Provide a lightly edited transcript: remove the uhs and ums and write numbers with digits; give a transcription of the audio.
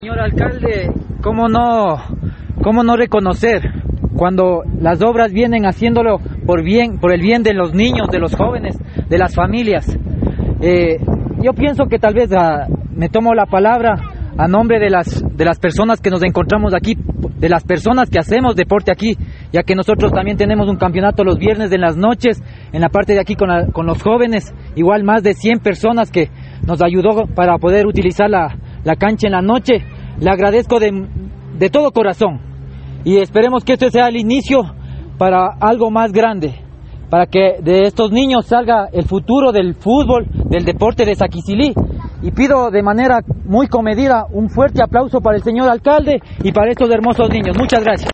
Señor alcalde, ¿cómo no reconocer cuando las obras vienen haciéndolo por el bien de los niños, de los jóvenes, de las familias? Yo pienso que tal vez me tomo la palabra a nombre de las personas que nos encontramos aquí, de las personas que hacemos deporte aquí, ya que nosotros también tenemos un campeonato los viernes en las noches, en la parte de aquí con los jóvenes, igual más de 100 personas que nos ayudó para poder utilizar la cancha en la noche. Le agradezco de todo corazón y esperemos que este sea el inicio para algo más grande, para que de estos niños salga el futuro del fútbol, del deporte de Saquicilí. Y pido de manera muy comedida un fuerte aplauso para el señor alcalde y para estos hermosos niños. Muchas gracias.